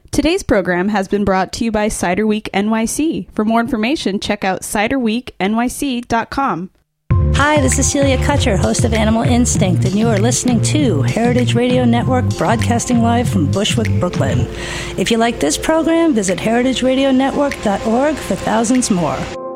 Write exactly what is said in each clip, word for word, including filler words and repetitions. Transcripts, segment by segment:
Today's program has been brought to you by Cider Week N Y C. For more information, check out cider week N Y C dot com. Hi, this is Celia Kutcher, host of Animal Instinct, and you are listening to Heritage Radio Network, broadcasting live from Bushwick, Brooklyn. If you like this program, visit heritage radio network dot org for thousands more.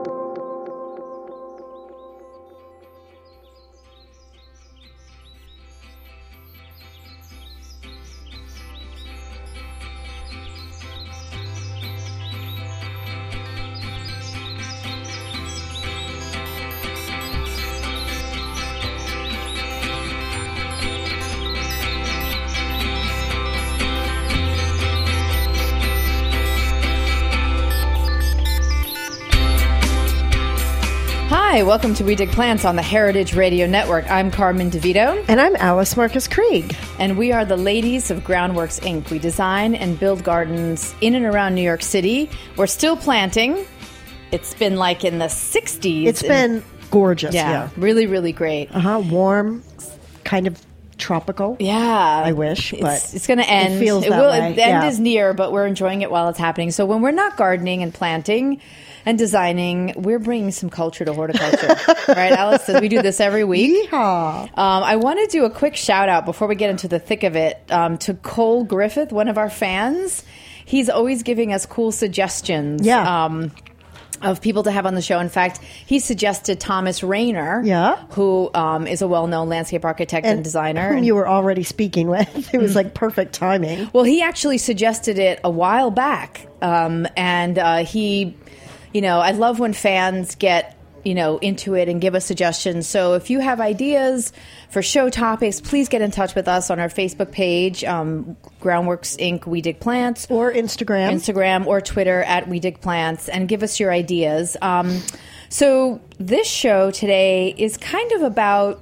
Hi, welcome to We Dig Plants on the Heritage Radio Network. I'm Carmen DeVito. And I'm Alice Marcus Krieg. And we are the ladies of Groundworks, Incorporated. We design and build gardens in and around New York City. We're still planting. It's been like in the sixties. It's been gorgeous, yeah. yeah. Really, really great. Uh-huh, warm, kind of tropical. Yeah. I wish, but it's, it's going to end. It feels it that will, way. The end yeah. is near, but we're enjoying it while it's happening. So when we're not gardening and planting and designing, we're bringing some culture to horticulture. Right, Alice? We do this every week. Yeehaw. Um, I want to do a quick shout out before we get into the thick of it um, to Cole Griffith, one of our fans. He's always giving us cool suggestions. Yeah. Um, of people to have on the show. In fact, he suggested Thomas Rayner, yeah. who um, is a well-known landscape architect and, and designer. Whom and, you were already speaking with. It was like perfect timing. Well, he actually suggested it a while back. Um, and uh, he, you know, I love when fans get, you know, into it and give us suggestions. So if you have ideas for show topics, please get in touch with us on our Facebook page, um, Groundworks Incorporated. We Dig Plants. Or Instagram. Instagram or Twitter at We Dig Plants, and give us your ideas. Um, so this show today is kind of about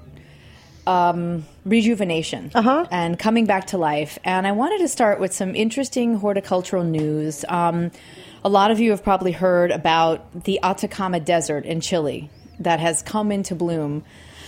um, rejuvenation uh-huh. and coming back to life. And I wanted to start with some interesting horticultural news. Um, a lot of you have probably heard about the Atacama Desert in Chile that has come into bloom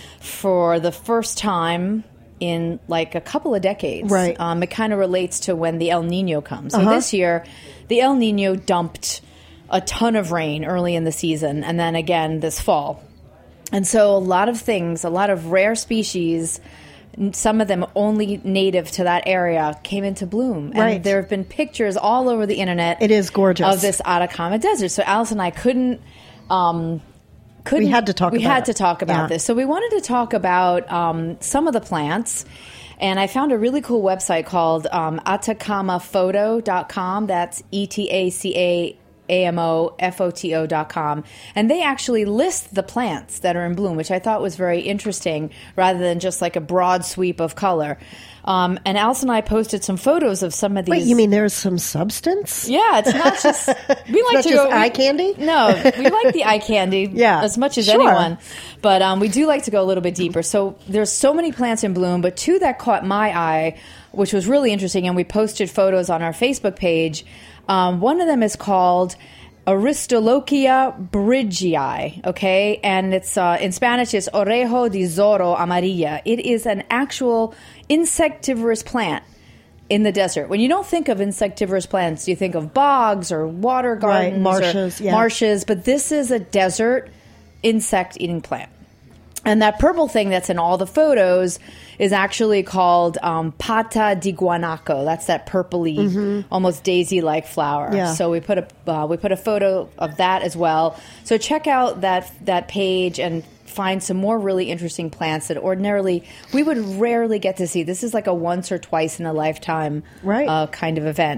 for the first time in like a couple of decades. Right. Um, it kind of relates to when the El Nino comes. So uh-huh. this year, the El Nino dumped a ton of rain early in the season, and then again this fall. And so a lot of things, a lot of rare species, some of them only native to that area, came into bloom. And right. there have been pictures all over the internet. It is gorgeous. Of this Atacama Desert. So Alice and I couldn't... Um, couldn't we had to talk we about had it. to talk about yeah. this. So we wanted to talk about um, some of the plants. And I found a really cool website called um, atacama photo dot com. That's E T A C A A M O F O T O dot com. And they actually list the plants that are in bloom, which I thought was very interesting, rather than just like a broad sweep of color. Um, and Alice and I posted some photos of some of these. Wait, you mean there's some substance? Yeah, it's not just... We like it's not to just go, eye we, candy? No, we like the eye candy yeah, as much as sure. anyone. But um, we do like to go a little bit deeper. So there's so many plants in bloom, but two that caught my eye, which was really interesting, and we posted photos on our Facebook page. Um, one of them is called Aristolochia bridgii, okay? And it's uh, in Spanish, it's Orejo de Zorro Amarilla. It is an actual insectivorous plant in the desert. When you don't think of insectivorous plants, you think of bogs or water gardens. Right, marshes, or yeah. Marshes, but this is a desert insect-eating plant. And that purple thing that's in all the photos is actually called um, pata de guanaco. That's that purpley, mm-hmm. almost daisy-like flower. Yeah. So we put a uh, we put a photo of that as well. So check out that that page and find some more really interesting plants that ordinarily we would rarely get to see. This is like a once or twice in a lifetime right. uh, kind of event.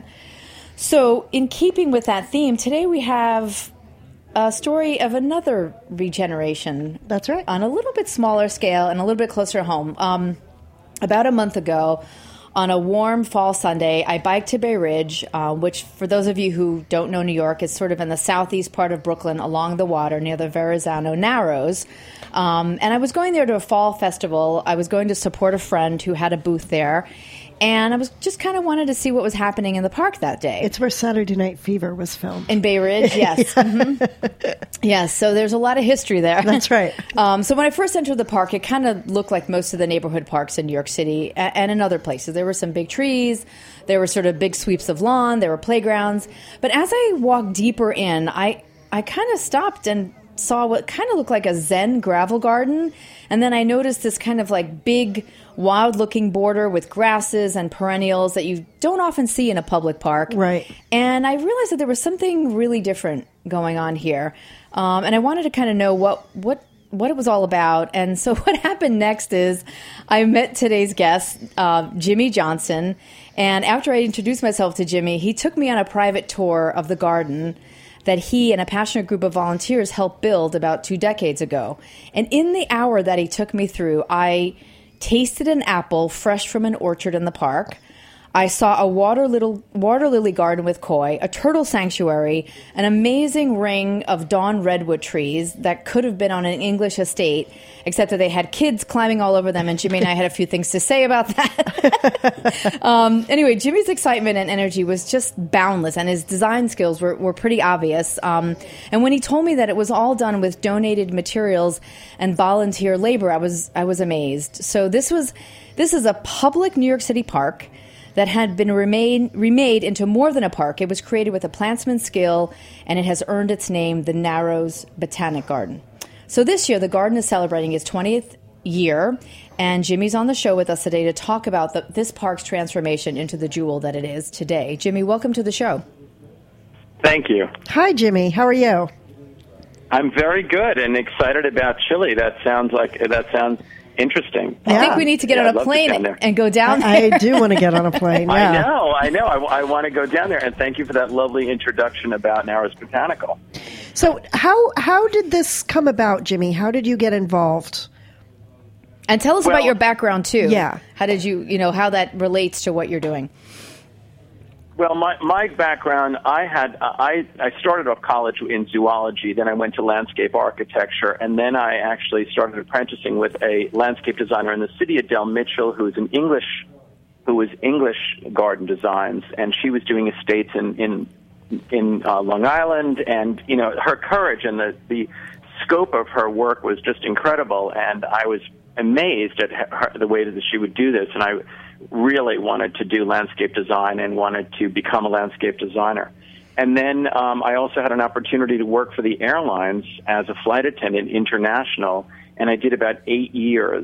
So in keeping with that theme, today we have a story of another regeneration. That's right. On a little bit smaller scale and a little bit closer home. Um, about a month ago, on a warm fall Sunday, I biked to Bay Ridge, uh, which for those of you who don't know New York, is sort of in the southeast part of Brooklyn along the water near the Verrazano Narrows. Um, and I was going there to a fall festival. I was going to support a friend who had a booth there. And I was just kind of wanted to see what was happening in the park that day. It's where Saturday Night Fever was filmed. In Bay Ridge, yes. mm-hmm. Yes, so there's a lot of history there. That's right. Um, so when I first entered the park, it kind of looked like most of the neighborhood parks in New York City a- and in other places. There were some big trees. There were sort of big sweeps of lawn. There were playgrounds. But as I walked deeper in, I, I kind of stopped and saw what kind of looked like a Zen gravel garden. And then I noticed this kind of like big, wild-looking border with grasses and perennials that you don't often see in a public park. Right. And I realized that there was something really different going on here. Um, and I wanted to kind of know what, what, what it was all about. And so what happened next is I met today's guest, uh, Jimmy Johnson. And after I introduced myself to Jimmy, he took me on a private tour of the garden that he and a passionate group of volunteers helped build about two decades ago. And in the hour that he took me through, I tasted an apple fresh from an orchard in the park. I saw a water, little, water lily garden with koi, a turtle sanctuary, an amazing ring of dawn redwood trees that could have been on an English estate, except that they had kids climbing all over them, and Jimmy and I had a few things to say about that. um, anyway, Jimmy's excitement and energy was just boundless, and his design skills were, were pretty obvious. Um, and when he told me that it was all done with donated materials and volunteer labor, I was I was amazed. So this was this is a public New York City park that had been remade, remade into more than a park. It was created with a plantsman's skill, and it has earned its name, the Narrows Botanic Garden. So this year, the garden is celebrating its twentieth year, and Jimmy's on the show with us today to talk about the, this park's transformation into the jewel that it is today. Jimmy, welcome to the show. Thank you. Hi, Jimmy. How are you? I'm very good and excited about Chile. That sounds like that sounds interesting. I Yeah. think we need to get Yeah, I'd on a love to plane get down and go down there. I, I do want to get on a plane. Yeah. I know, I know. I, I want to go down there, and thank you for that lovely introduction about Narrows Botanical. So how how did this come about, Jimmy? How did you get involved? And tell us Well, about your background, too. Yeah. How did you, you know, how that relates to what you're doing. Well, my my background, I had I I started off college in zoology, then I went to landscape architecture, and then I actually started apprenticing with a landscape designer in the city, Adele Mitchell, who is an English, who was English garden designs, and she was doing estates in in in uh, Long Island, and you know her courage and the the scope of her work was just incredible, and I was amazed at her, the way that she would do this, and I really wanted to do landscape design and wanted to become a landscape designer. And then um, I also had an opportunity to work for the airlines as a flight attendant international, and I did about eight years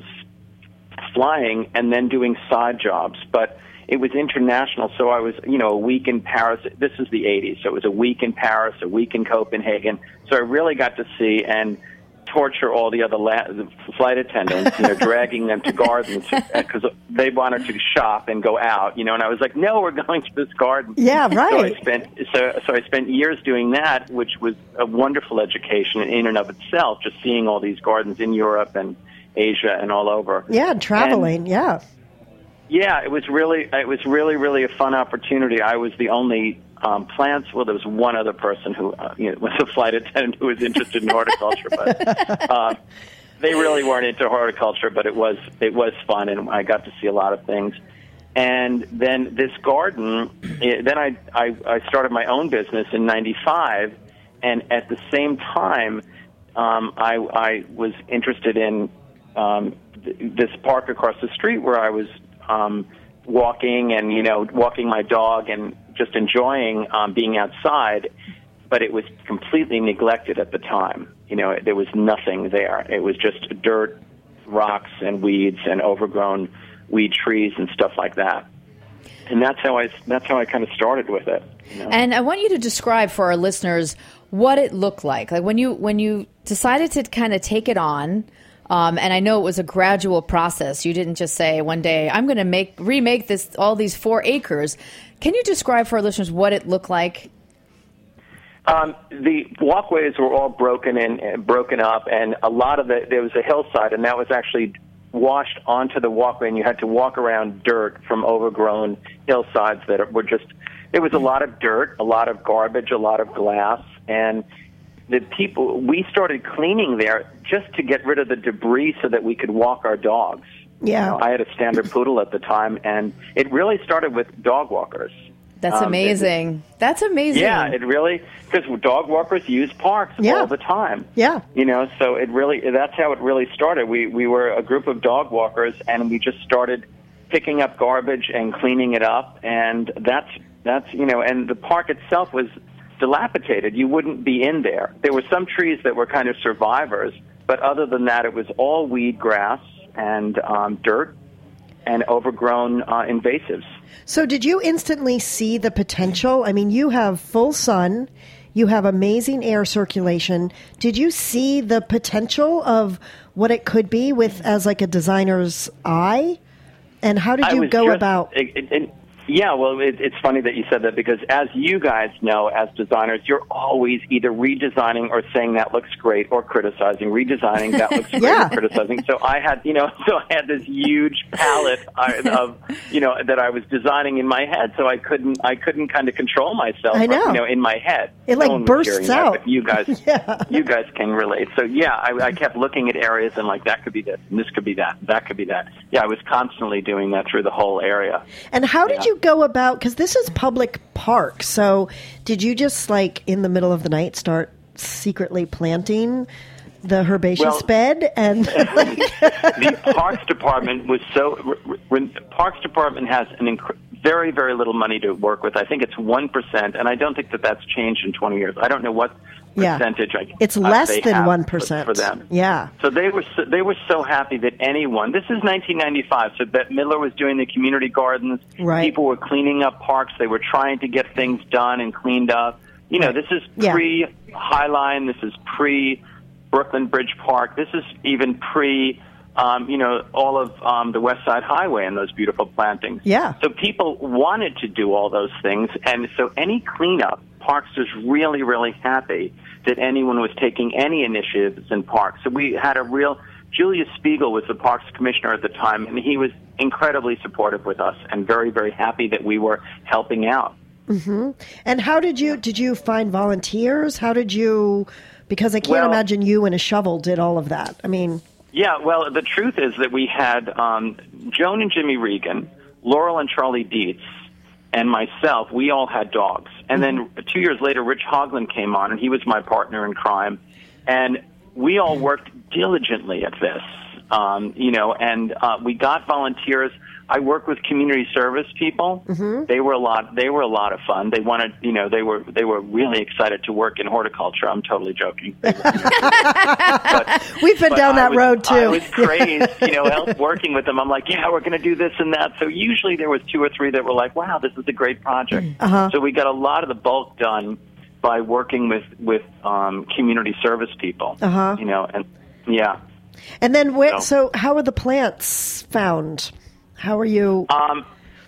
flying and then doing side jobs. But it was international, so I was, you know, a week in Paris. This is the eighties, so it was a week in Paris, a week in Copenhagen. So I really got to see and torture all the other la- the flight attendants, you know, dragging them to gardens because they wanted to shop and go out, you know. And I was like, no, we're going to this garden. Yeah, right. So I spent so so I spent years doing that, which was a wonderful education in and of itself, just seeing all these gardens in Europe and Asia and all over. Yeah, traveling. And, yeah. Yeah, it was really it was really really a fun opportunity. I was the only Um, plants. Well, there was one other person who uh, you know, was a flight attendant who was interested in horticulture, but uh, they really weren't into horticulture. But it was it was fun, and I got to see a lot of things. And then this garden, it, then I, I I started my own business in ninety-five, and at the same time, um, I I was interested in um, th- this park across the street where I was um, walking and you know walking my dog and just enjoying um, being outside, but it was completely neglected at the time. You know, there was nothing there. It was just dirt, rocks, and weeds, and overgrown weed trees and stuff like that. And that's how I that's how I kind of started with it. You know? And I want you to describe for our listeners what it looked like. Like when you when you decided to kind of take it on. Um, and I know it was a gradual process. You didn't just say one day, I'm going to make remake this all these four acres. Can you describe for our listeners what it looked like? Um, the walkways were all broken and uh, broken up, and a lot of it, there was a hillside, and that was actually washed onto the walkway, and you had to walk around dirt from overgrown hillsides that were just, there was a lot of dirt, a lot of garbage, a lot of glass, and the people, we started cleaning there just to get rid of the debris so that we could walk our dogs. Yeah. You know, I had a standard poodle at the time, and it really started with dog walkers. That's Um, amazing. It, That's amazing. Yeah, it really, because dog walkers use parks Yeah. all the time. Yeah. You know, so it really, that's how it really started. We we were a group of dog walkers, and we just started picking up garbage and cleaning it up, and that's, that's you know, and the park itself was dilapidated. You wouldn't be in there. There were some trees that were kind of survivors, but other than that, it was all weed grass and um, dirt and overgrown uh, invasives. So did you instantly see the potential? I mean, you have full sun, you have amazing air circulation. Did you see the potential of what it could be with as like a designer's eye? And how did I you was go just- about? It, it, it, yeah, well, it, it's funny that you said that because as you guys know, as designers, you're always either redesigning or saying that looks great or criticizing, redesigning that looks great Yeah. or criticizing. So I had, you know, so I had this huge palette of, you know, that I was designing in my head. So I couldn't, I couldn't kind of control myself, I know. you know, in my head. It, like, No one was bursts hearing that, out. but you guys, Yeah. you guys can relate. So yeah, I, I kept looking at areas and like that could be this, and this could be that, that could be that. Yeah, I was constantly doing that through the whole area. And how did Yeah. you go about, because this is public park, so did you just like in the middle of the night start secretly planting the herbaceous Well- bed? And like, The Parks Department was so. When Parks Department has an inc- very, very little money to work with. I think it's one percent, and I don't think that that's changed in twenty years. I don't know what Yeah. percentage. I, It's uh, less they than have one for- percent. for them. Yeah. So they were so, they were so happy that anyone. This is nineteen ninety-five. So Bette Midler was doing the community gardens. Right. People were cleaning up parks. They were trying to get things done and cleaned up. You know, this is Yeah. pre Highline. This is pre Brooklyn Bridge Park. This is even pre, um, you know, all of um, the West Side Highway and those beautiful plantings. Yeah. So people wanted to do all those things, and so any cleanup, Parks was really, really happy that anyone was taking any initiatives in Parks. So we had a real. Julius Spiegel was the Parks Commissioner at the time, and he was incredibly supportive with us and very, very happy that we were helping out. And how did you did you find volunteers? How did you? Because I can't Well- imagine you and a shovel did all of that. I mean, Yeah, well, the truth is that we had um, Joan and Jimmy Regan, Laurel and Charlie Dietz, and myself. We all had dogs. And then two years later, Rich Hoagland came on, and he was my partner in crime. And we all worked diligently at this, um, you know, and uh, we got volunteers. I worked with community service people. Mm-hmm. They were a lot. They were a lot of fun. They wanted, you know, they were they were really excited to work in horticulture. I'm totally joking. They were, you know, but, we've been but down I that was- road too. I was crazed, you know, help working with them. I'm like, yeah, we're going to do this and that. So usually there was two or three that were like, wow, this is a great project. Uh-huh. So we got a lot of the bulk done by working with with um, community service people. Uh-huh. You know, and yeah. And then where? So- So how are the plants found? How are you? Um,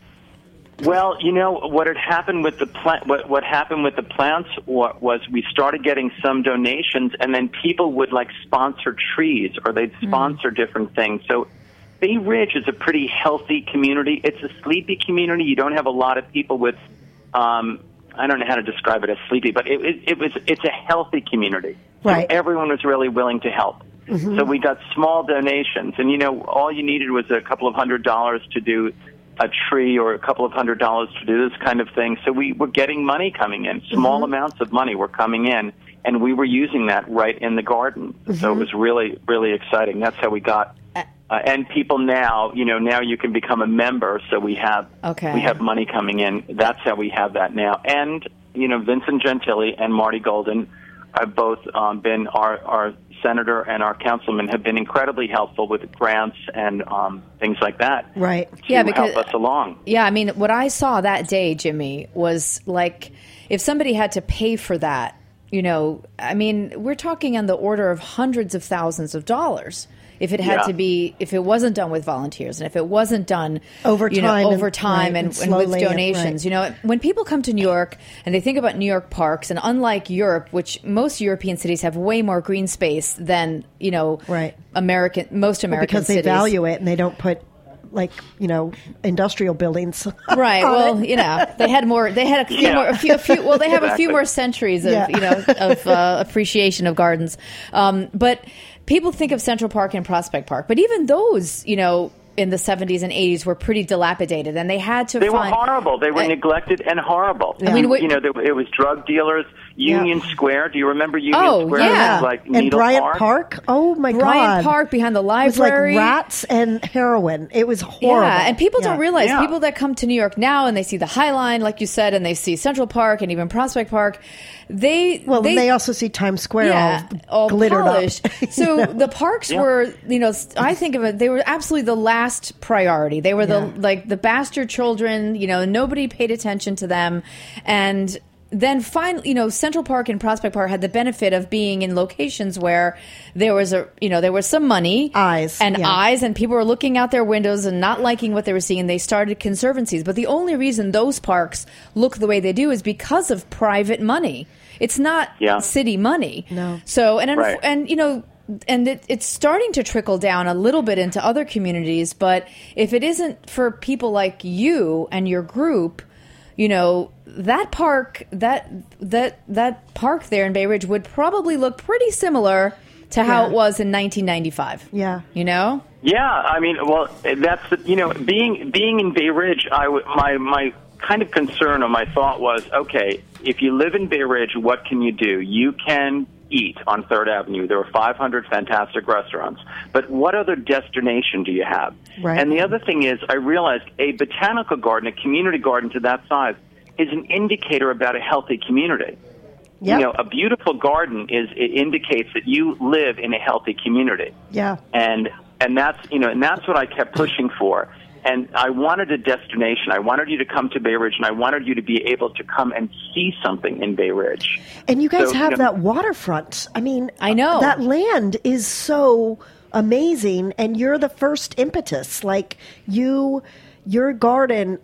well, you know what had happened with the plant. What what happened with the plants wa- was we started getting some donations, and then people would like sponsor trees, or they'd sponsor different things. So Bay Ridge is a pretty healthy community. It's a sleepy community. You don't have a lot of people with. Um, I don't know how to describe it as sleepy, but it, it, it was. It's a healthy community. Right. So everyone was really willing to help. So we got small donations, and you know, all you needed was a couple of hundred dollars to do a tree, or a couple of hundred dollars to do this kind of thing. So we were getting money coming in. Small amounts of money were coming in, and we were using that right in the garden. So it was really, really exciting. That's how we got. Uh, and people now, you know, now you can become a member. So we have Okay. we have money coming in. That's how we have that now. And you know, Vincent Gentili and Marty Golden have both um, been our our senator and our councilman have been incredibly helpful with grants and um, things like that. Right. To Yeah, because- help us along. Yeah, I mean, what I saw that day, Jimmy, was like if somebody had to pay for that, you know, I mean, we're talking on the order of hundreds of thousands of dollars. If it had Yeah. to be, if it wasn't done with volunteers, and if it wasn't done Over you know, time and- over time right, and, and and with slowly, donations, right. you know, when people come to New York and they think about New York parks, and unlike Europe, which most European cities have way more green space than you know, Right. American most American Because they cities. value it and they don't put like you know industrial buildings. Right. on Well, it. you know, they had more. They had a few Yeah. more. A few, a few. Well, they have a few Exactly. more centuries of Yeah. you know of uh, appreciation of gardens. Um, but people think of Central Park and Prospect Park, but even those, you know, in the seventies and eighties were pretty dilapidated, and they had to They find... were horrible. They were Uh, neglected and horrible. I mean, what- you know, there, it was drug dealers. Union Yeah. Square. Do you remember Union Oh, Square? yeah. It was like And Needle Bryant Park. Park. Oh my God! Bryant Park behind the It was like library. rats and heroin. It was horrible. Yeah, and people Yeah. don't realize, Yeah. people that come to New York now and they see the High Line, like you said, and they see Central Park and even Prospect Park, they... Well, they, they, also see Times Square yeah, all, all glittered polished. up. So You know? the parks Yeah. were, you know, I think of it, they were absolutely the last priority. They were Yeah. the, like, the bastard children, you know, nobody paid attention to them. And then finally, you know, Central Park and Prospect Park had the benefit of being in locations where there was a, you know, there was some money, Eyes, and yeah. eyes, and people were looking out their windows and not liking what they were seeing. They started conservancies, but the only reason those parks look the way they do is because of private money. It's not Yeah. city money. No. So and Right. and you know. And it, it's starting to trickle down a little bit into other communities, but if it isn't for people like you and your group, you know, that park, that that that park there in Bay Ridge would probably look pretty similar to how Yeah. it was in nineteen ninety-five. Yeah. You know? Yeah, I mean, well, that's the, you know, being being in Bay Ridge, I w- my my kind of concern or my thought was, okay, if you live in Bay Ridge, what can you do? You can eat on Third Avenue. There are five hundred fantastic restaurants. But what other destination do you have? Right. And the other thing is, I realized a botanical garden, a community garden to that size, is an indicator about a healthy community. Yep. You know, a beautiful garden is it indicates that you live in a healthy community. Yeah. And and that's you know and that's what I kept pushing for. And I wanted a destination. I wanted you to come to Bay Ridge, and I wanted you to be able to come and see something in Bay Ridge. And you guys So, have you know- that waterfront. I mean, I know. that land is so amazing, and you're the first impetus. Like you, your garden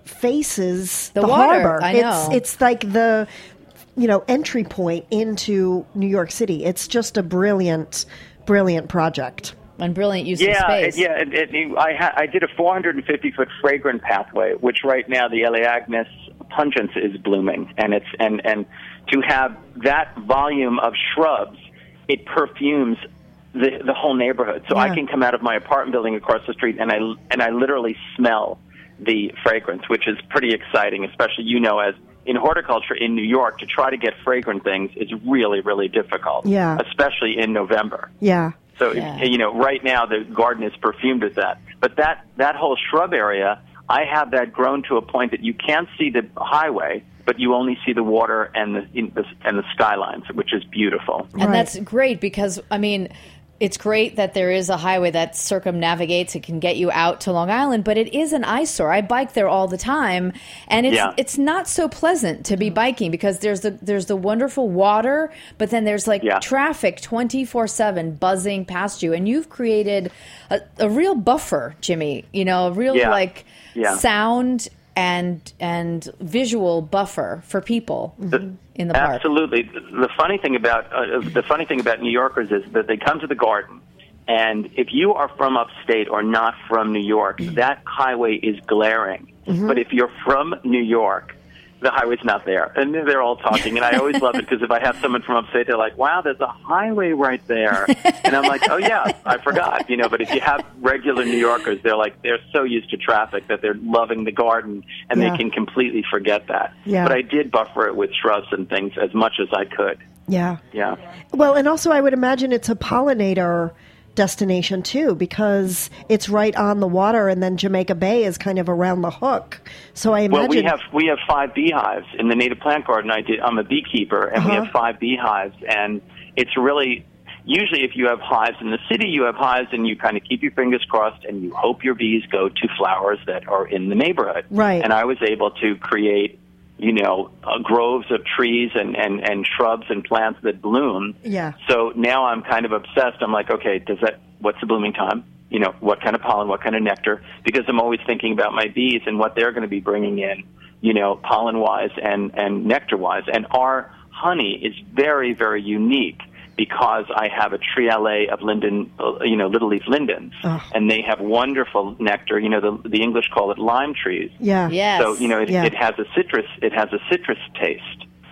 faces The the, water, harbor. I It's know. it's like the you know entry point into New York City. It's just a brilliant, brilliant project. And brilliant use Yeah, of space. it, yeah. It, it, I, ha- I did a four hundred fifty foot fragrant pathway, which right now the Elaeagnus pungens is blooming, and it's and and to have that volume of shrubs, it perfumes the the whole neighborhood. So I Yeah. can come out of my apartment building across the street, and I and I literally smell the fragrance, which is pretty exciting, especially you know as. In horticulture in New York, to try to get fragrant things is really, really difficult. Yeah. Especially in November. Yeah. So, Yeah. you know, right now the garden is perfumed with that. But that, that whole shrub area, I have that grown to a point that you can't see the highway, but you only see the water and the, in the and the skylines, which is beautiful. And Right. that's great because, I mean, it's great that there is a highway that circumnavigates. It can get you out to Long Island, but it is an eyesore. I bike there all the time, and it's Yeah. it's not so pleasant to be biking because there's the there's the wonderful water, but then there's like Yeah. traffic twenty-four seven buzzing past you, and you've created a, a real buffer, Jimmy. You know, a real Yeah. like Yeah. sound and and visual buffer for people in the park. Absolutely. The funny thing about uh, the funny thing about New Yorkers is that they come to the garden, and if you are from upstate or not from New York, that highway is glaring. But if you're from New York, the highway's not there, and they're all talking. And I always love it because if I have someone from upstate, they're like, "Wow, there's a highway right there," and I'm like, "Oh yeah, I forgot," you know. But if you have regular New Yorkers, they're like they're so used to traffic that they're loving the garden, and Yeah. they can completely forget that. Yeah. But I did buffer it with shrubs and things as much as I could. Yeah. Yeah. Well, and also I would imagine it's a pollinator destination too, because it's right on the water, and then Jamaica Bay is kind of around the hook. So I imagine. Well, we have we have five beehives in the native plant garden. I did. I'm a beekeeper, and we Uh-huh. have five beehives, and it's really usually if you have hives in the city, you have hives, and you kind of keep your fingers crossed, and you hope your bees go to flowers that are in the neighborhood. Right. And I was able to create, you know, uh, groves of trees and, and, and shrubs and plants that bloom. Yeah. So now I'm kind of obsessed. I'm like, okay, does that? What's the blooming time? You know, what kind of pollen, what kind of nectar? Because I'm always thinking about my bees and what they're going to be bringing in, you know, pollen-wise and, and nectar-wise. And our honey is very, very unique because I have a trialet of linden, uh, you know, little leaf lindens, Oh. and they have wonderful nectar. You know, the, the English call it lime trees. Yeah. Yes. So, you know, it, Yeah. it has a citrus, it has a citrus taste.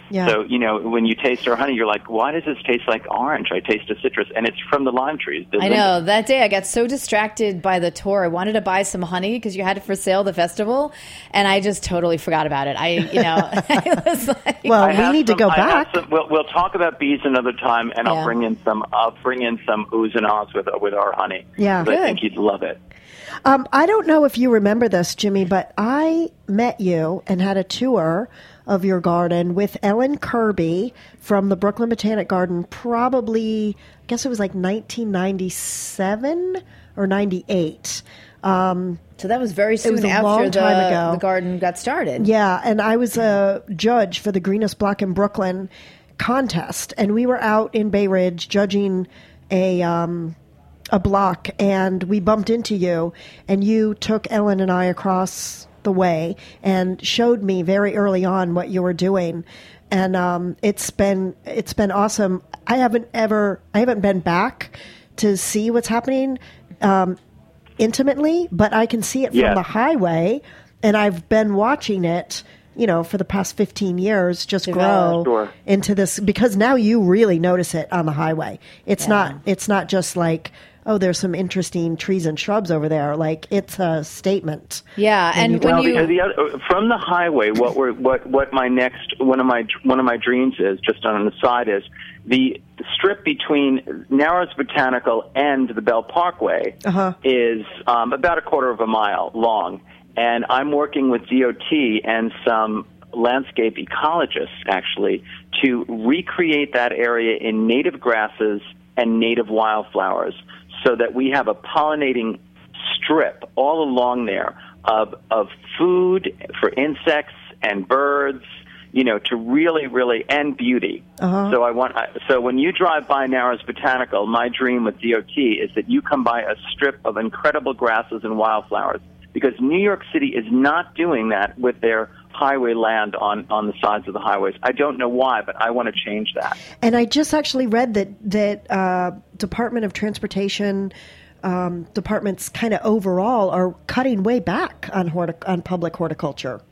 Yeah. So, you know, when you taste our honey, you're like, why does this taste like orange? I taste a citrus, and it's from the lime trees. I know. That day I got so distracted by the tour. I wanted to buy some honey because you had it for sale, the festival, and I just totally forgot about it. I, you know, I was like... Well, I we need some, to go I back. Some, we'll, we'll talk about bees another time, and Yeah. I'll bring in some I'll bring in some oohs and ahs with, with our honey. Yeah. 'Cause I Good. think you'd love it. Um, I don't know if you remember this, Jimmy, but I met you and had a tour of your garden with Ellen Kirby from the Brooklyn Botanic Garden, probably, I guess it was like nineteen ninety-seven or ninety-eight. Um, So that was very soon was a after long the, time ago. the garden got started. Yeah, and I was a judge for the Greenest Block in Brooklyn contest, and we were out in Bay Ridge judging a um, a block, and we bumped into you, and you took Ellen and I across the way and showed me very early on what you were doing, and um, it's been it's been awesome. I haven't ever I haven't been back to see what's happening um, intimately, but I can see it from Yeah. the highway, and I've been watching it, you know, for the past fifteen years just Develop. grow Sure. into this, because now you really notice it on the highway. It's not it's not just like, oh, there's some interesting trees and shrubs over there. Like, it's a statement. Yeah, and you when Well, you... because the other, from the highway, what we're what what my next one of my one of my dreams is, just on the side, is the strip between Narrows Botanical and the Bell Parkway Uh-huh. is um, about a quarter of a mile long, and I'm working with D O T and some landscape ecologists actually to recreate that area in native grasses and native wildflowers, so that we have a pollinating strip all along there of of food for insects and birds, you know, to really, really, and beauty. Uh-huh. So I want. I- So when you drive by Narrows Botanical, my dream with D O T is that you come by a strip of incredible grasses and wildflowers, because New York City is not doing that with their highway land on, on the sides of the highways. I don't know why, but I want to change that. And I just actually read that that uh, Department of Transportation um, departments kind of overall are cutting way back on hortic- on public horticulture.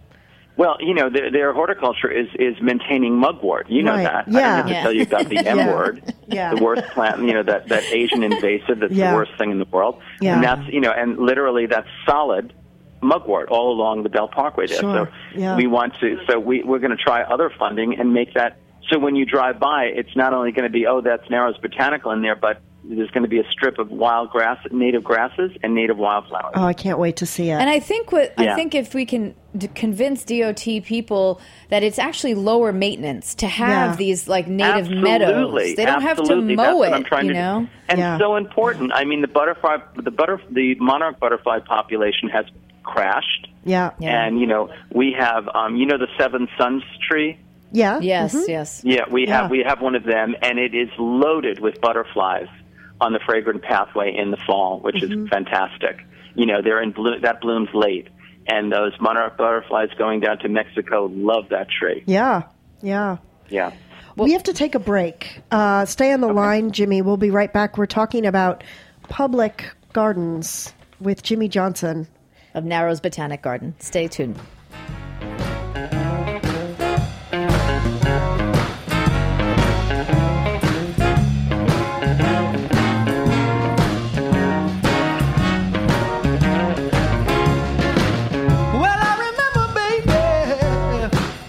Well, you know, their, their horticulture is, is maintaining mugwort. You know Right. that. Yeah. I don't have to Yeah. tell you about the M Yeah. word, Yeah. the worst plant, you know, that, that Asian invasive that's Yeah. the worst thing in the world. Yeah. And that's, you know, and literally that's solid mugwort all along the Bell Parkway there. Sure. So Yeah. we want to, so we, we're going to try other funding and make that, so when you drive by, it's not only going to be, oh, that's Narrows Botanical in there, but there's going to be a strip of wild grass, native grasses, and native wildflowers. Oh, I can't wait to see it. And I think what I Yeah. think if we can d- convince D O T people that it's actually lower maintenance to have Yeah. these like native Absolutely. meadows. They don't Absolutely. have to That's mow what it, I'm trying you to know. do. And Yeah. so important. I mean, the butterfly, the butter, the monarch butterfly population has crashed. yeah. Yeah. And you know, we have, um, you know, the Seven Suns tree. Yeah. Yes, Mhm. yes. Yeah, we Yeah. have we have one of them, and it is loaded with butterflies on the fragrant pathway in the fall, which Mm-hmm. is fantastic. You know, they're in blo- that blooms late, and those monarch butterflies going down to Mexico love that tree. Yeah. Yeah. Yeah. we have to take a break. Uh, stay on the line, Jimmy. We'll be right back. We're talking about public gardens with Jimmy Johnson. Of Narrows Botanic Garden. Stay tuned. Well, I remember,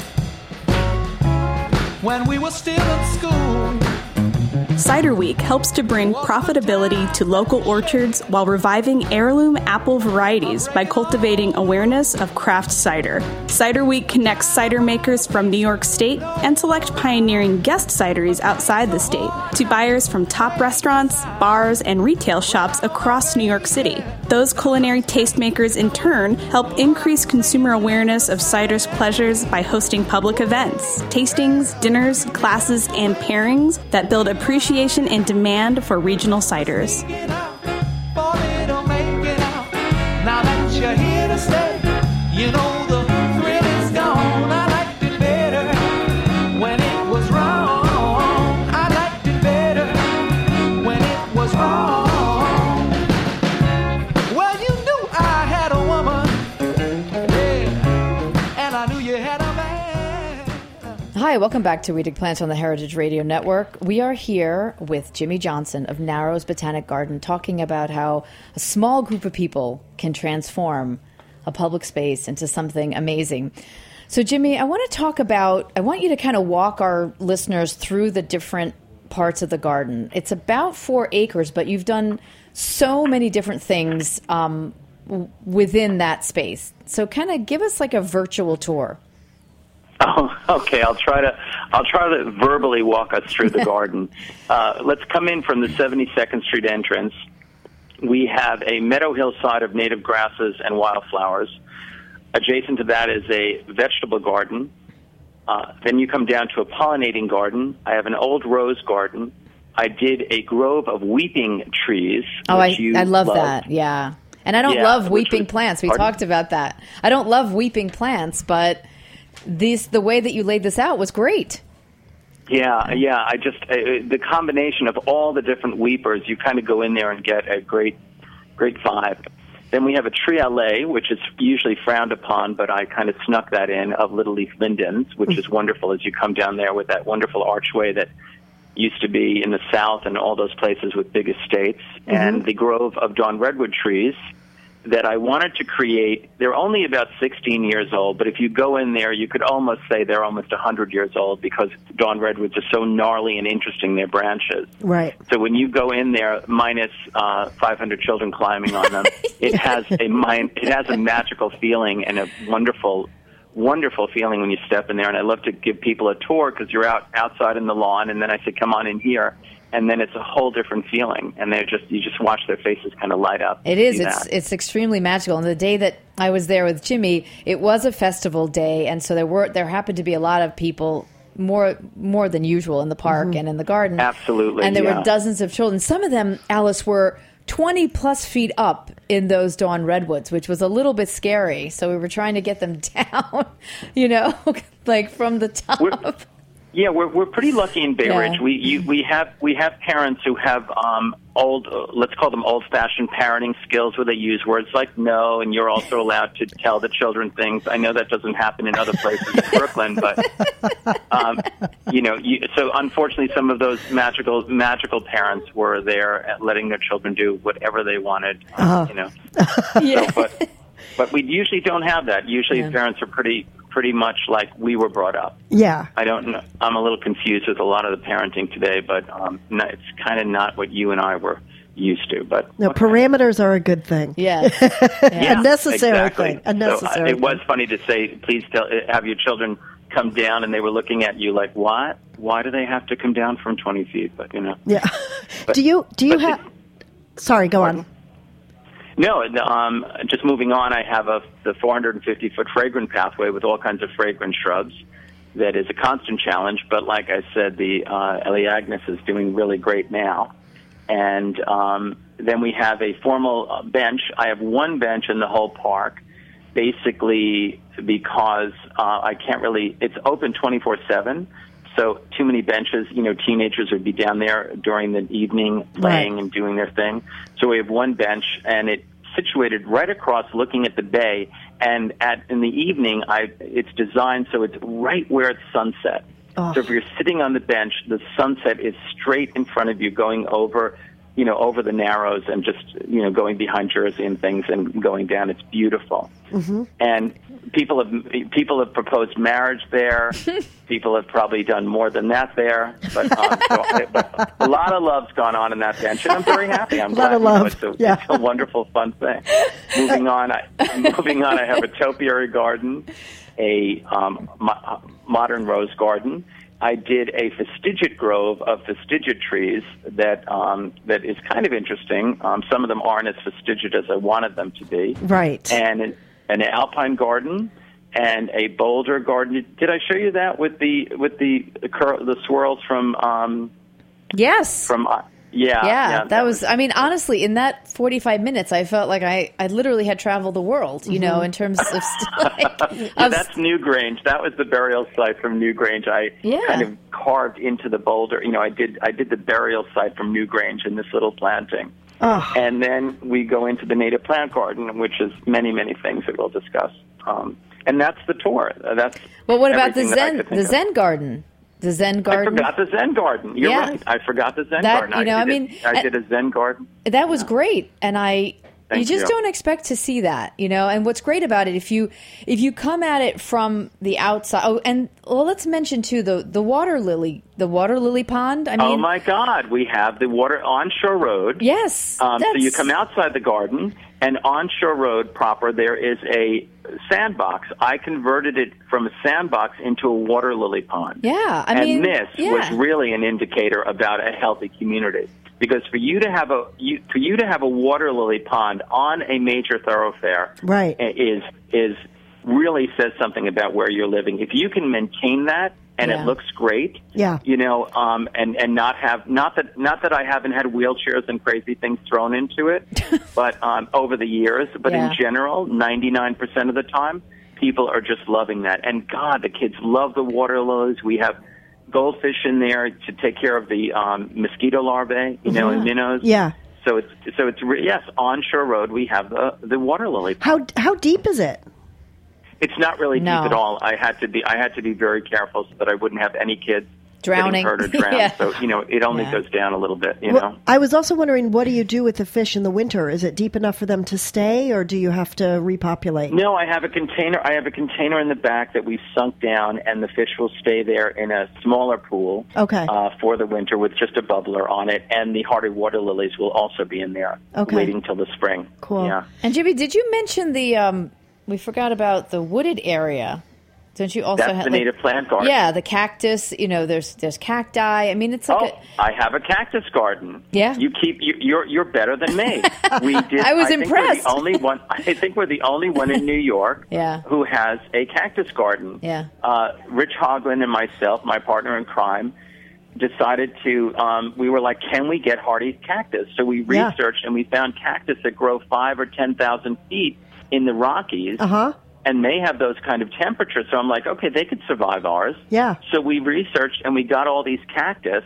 baby, when we were still in school. Cider Week helps to bring profitability to local orchards while reviving heirloom apple varieties by cultivating awareness of craft cider. Cider Week connects cider makers from New York State and select pioneering guest cideries outside the state to buyers from top restaurants, bars, and retail shops across New York City. Those culinary tastemakers, in turn, help increase consumer awareness of cider's pleasures by hosting public events, tastings, dinners, classes, and pairings that build appreciation and demand for regional ciders. Get out, fall it or make it out. Now that you're here to stay, you know the thrill is gone. I liked it better when it was wrong. I liked it better when it was wrong. Well, you knew I had a woman, yeah, and I knew you had a man. Hi, welcome back to We Dig Plants on the Heritage Radio Network. We are here with Jimmy Johnson of Narrows Botanic Garden talking about how a small group of people can transform a public space into something amazing. So, Jimmy, I want to talk about, I want you to kind of walk our listeners through the different parts of the garden. It's about four acres, but you've done so many different things um, w- within that space. So kind of give us like a virtual tour. Oh, okay. I'll try to I'll try to verbally walk us through the garden. Uh, let's come in from the seventy-second Street entrance. We have a meadow hillside of native grasses and wildflowers. Adjacent to that is a vegetable garden. Uh, then you come down to a pollinating garden. I have an old rose garden. I did a grove of weeping trees. Oh, I, which you I love loved. that. Yeah. And I don't Yeah, love which weeping was- plants. We pardon? talked about that. I don't love weeping plants, but these the way that you laid this out was great. Yeah, yeah. I just uh, the combination of all the different weepers, you kind of go in there and get a great, great vibe. Then we have a tree allée, which is usually frowned upon, but I kind of snuck that in, of little leaf lindens, which is wonderful as you come down there with that wonderful archway that used to be in the south and all those places with big estates, mm-hmm. and the grove of dawn redwood trees that I wanted to create. They're only about sixteen years old, but if you go in there, you could almost say they're almost one hundred years old because dawn redwoods are so gnarly and interesting, their branches. Right. So when you go in there, minus uh, five hundred children climbing on them, it has a mind, it has a magical feeling and a wonderful, wonderful feeling when you step in there. And I love to give people a tour because you're out outside in the lawn, and then I say, "Come on in here." And then it's a whole different feeling, and they just you just watch their faces kind of light up. It is. See It's that. it's extremely magical. And the day that I was there with Jimmy, it was a festival day, and so there were there happened to be a lot of people, more more than usual, in the park Mm-hmm. and in the garden. Absolutely, And there yeah. were dozens of children. Some of them, Alice, were twenty plus feet up in those dawn redwoods, which was a little bit scary. So we were trying to get them down, you know, like from the top. We're- Yeah, we're we're pretty lucky in Bay Yeah. Ridge. We you, we have we have parents who have um, old uh, let's call them old-fashioned parenting skills, where they use words like "no," and you're also allowed to tell the children things. I know that doesn't happen in other places in Brooklyn, but um, you know, you, so unfortunately, some of those magical magical parents were there at letting their children do whatever they wanted. Uh-huh. You know, Yeah. so, but but we usually don't have that. Usually, Yeah. parents are pretty. pretty much like we were brought up. Yeah. I don't know. I'm a little confused with a lot of the parenting today, but um, no, it's kind of not what you and I were used to. But No, okay. parameters are a good thing. Yeah. Yeah, a necessary exactly. thing. A necessary So, uh, it was thing. funny to say, please tell, have your children come down, and they were looking at you like, what? Why do they have to come down from twenty feet? But, you know. Yeah. But- do you do you but have? it- Sorry, go on. No, um, just moving on, I have a the four hundred fifty foot fragrant pathway with all kinds of fragrant shrubs. That is a constant challenge, but like I said, the uh, Elaeagnus is doing really great now. And um, then we have a formal uh, bench. I have one bench in the whole park, basically because uh, I can't really, it's open twenty-four seven. So too many benches, you know, teenagers would be down there during the evening playing Right. and doing their thing. So we have one bench, and it's situated right across looking at the bay. And at in the evening, I it's designed so it's right where it's sunset. Oh. So if you're sitting on the bench, the sunset is straight in front of you going over, you know, over the Narrows and just, you know, going behind Jersey and things and going down. It's beautiful. Mm-hmm. And people have people have proposed marriage there. People have probably done more than that there. But, um, so, but a lot of love's gone on in that bench, and I'm very happy. I'm A lot glad, of you know, love. it's, a, Yeah. it's a wonderful, fun thing. Moving on, I, moving on, I have a topiary garden, a um, mo- modern rose garden. I did a fastigiate grove of fastigiate trees that um, that is kind of interesting. Um, some of them aren't as fastigiate as I wanted them to be. Right. And an, an alpine garden and a boulder garden. Did I show you that with the with the the, cur- the swirls from um, Yes. from? Uh, yeah, Yeah, that was, I mean, honestly, in that forty-five minutes, I felt like I, I literally had traveled the world, you know, in terms of, st- like, Yeah, of that's Newgrange. That was the burial site from Newgrange. I Yeah. kind of carved into the boulder. You know, I did I did the burial site from Newgrange in this little planting. Oh. And then we go into the native plant garden, which is many, many things that we'll discuss. Um, and that's the tour. That's But what about the everything that I Zen could think the of. Zen garden? The Zen I garden. forgot the Zen garden. You're Yeah. right. I forgot the Zen That- garden. you know, I, I did mean, it- I did a Zen garden. That was great, and I. Thank you just you. don't expect to see that, you know. And what's great about it, if you if you come at it from the outside. Oh, and well, let's mention too the the water lily, the water lily pond. I mean, Oh my God! We have the water on Shore Road. yes. Um, so you that's- come outside the garden, and on Shore Road proper, there is a sandbox. I converted it from a sandbox into a water lily pond. Yeah, I and mean, this yeah. was really an indicator about a healthy community. Because for you to have a you, for you to have a water lily pond on a major thoroughfare, Right. is is really says something about where you're living. If you can maintain that and Yeah. it looks great, Yeah. you know, um, and and not have not that not that I haven't had wheelchairs and crazy things thrown into it, but um, over the years, but Yeah. in general, ninety-nine percent of the time, people are just loving that. And God, the kids love the water lilies. We have goldfish in there to take care of the um, mosquito larvae, you know, and minnows. Yeah. So it's so it's re- yes, on Shore Road we have the the water lily. How how deep is it? It's not really No. deep at all. I had to be I had to be very careful so that I wouldn't have any kids Drowning. getting hurt or drown. Yeah. So you know, it only Yeah. goes down a little bit. You Well, know. I was also wondering, what do you do with the fish in the winter? Is it deep enough for them to stay, or do you have to repopulate? No, I have a container. I have a container in the back that we've sunk down, and the fish will stay there in a smaller pool. Okay. Uh, for the winter, with just a bubbler on it, and the hardy water lilies will also be in there, Okay. waiting till the spring. Cool. Yeah. And Jimmy, did you mention the? Um, we forgot about the wooded area. Don't you also That's have the like- native plant garden. Yeah, the cactus. You know, there's there's cacti. I mean, it's like Oh, I have a cactus garden. Yeah. You keep you, you're you're better than me. We did. I was think impressed. We're the only one. I think we're the only one in New York. Yeah. Who has a cactus garden? Yeah. Uh, Rich Hoagland and myself, my partner in crime, decided to. Um, we were like, can we get hardy cactus? So we Yeah. researched and we found cactus that grow five or ten thousand feet in the Rockies. Uh huh. And they have those kind of temperatures. So I'm like, okay, they could survive ours. Yeah. So we researched and we got all these cactus,